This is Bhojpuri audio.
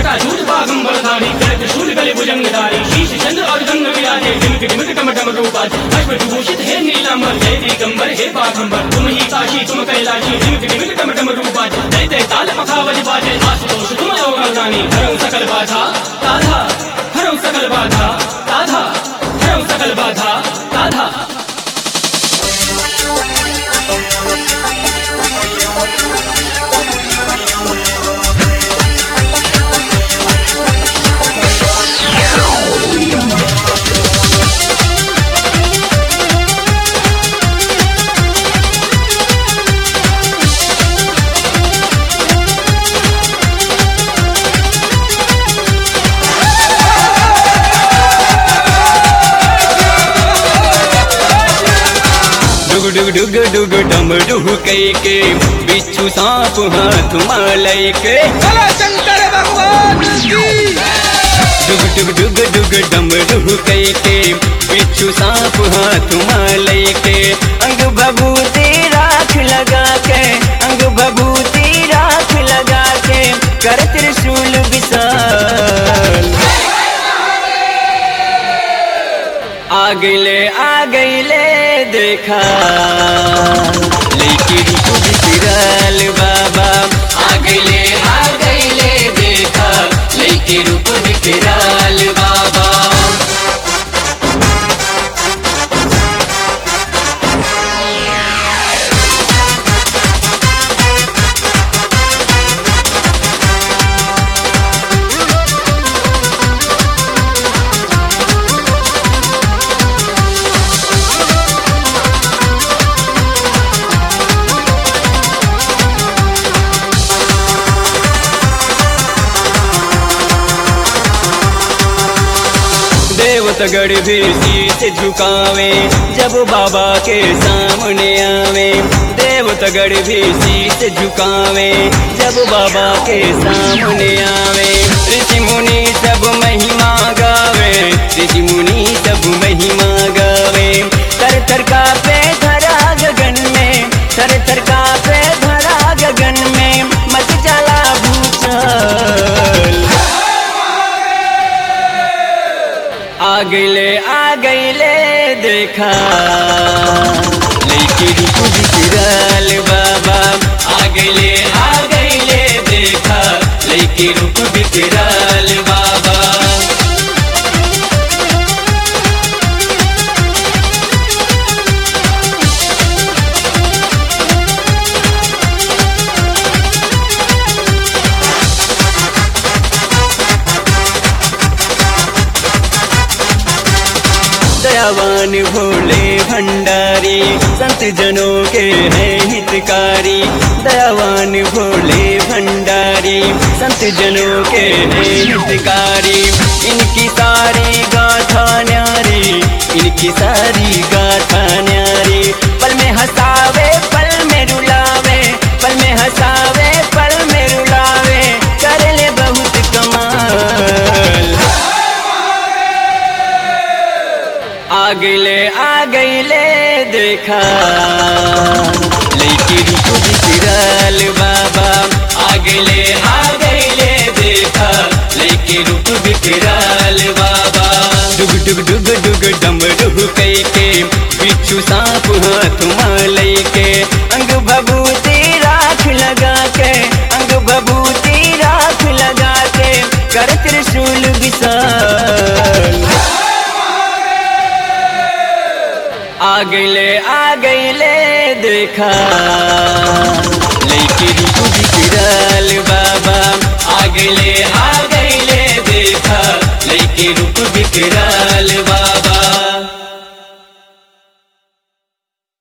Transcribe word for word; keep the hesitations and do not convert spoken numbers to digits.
जटाजूट बागंबरधारी कर त्रिशूल गले भुजंगधारी शीश चंद्र और गंग विराजे टिमक टिमक टम टम रूपाज अश्वभूषित है नीलांबर जय दिगंबर हे बागंबर तुम ही काशी तुम कैलाशी टिमक टिमक टम टम रूपाज जय जय ताल मखावज बाजे आशुतोष तुम योगदानी हरं सकल बाधा ताधा हरं सकल बाधा ताधा हरं सकल बाधा ताधा। डुग डुग डुग डम डुह कई के बिच्छू सांप हाथ मालय के शंकर भगवान की डुग डुग डुग डुग डम डुह कई के बिच्छू सांप हाथ मालय के अंग भभूति राख लगा के अंग भभूति राख लगा के कर त्रिशूल विशाल आ गईले आ गईले देखा लेके रूप बिखरल बाबा आ गईले आ गईले देखा लेके रूप बिखरल बाबा। देवतगढ़ भी शीश झुकावे जब बाबा के सामने आवे देवतगढ़ भी शीश झुकावे जब बाबा के सामने आवे ऋषि मुनि सब महिमा गावे ऋषि मुनि सब महिमा गावे थर थर कांपे धरा गगन में थर थर कांपे धरा गगन में मच चला भूचाल आ गईले आ गईले देखा लेके रूप बिखरल बाबा आ गईले आ गईले देखा लेके रूप बिखरल बाबा। दयावान भोले भंडारी संत जनों के हैं हितकारी दयावान भोले भंडारी संत जनों के हैं हितकारी इनकी सारी गाथा न्यारी इनकी सारी गाथा न्यारी पल में हंसावे पल में रुलावे पल में हंसावे पल में रुलावे कर ले बहुत कमाल आ गईले आ गईले देखा लेके रूप बिखरल बाबा आ गईले आ गईले देखा लेके रूप बिखरल बाबा। डुग डुग डुग डुग डम डुग कई के बिच्छू सांप हाथ मालय के अंग भभूति राख लगा के अंग भभूति राख लगा के कर त्रिशूल विशाल आ गईले आ गईले देखा लेके रूप बिखरल बाबा आ गईले आ गईले देखा लेके रूप बिखरल बाबा।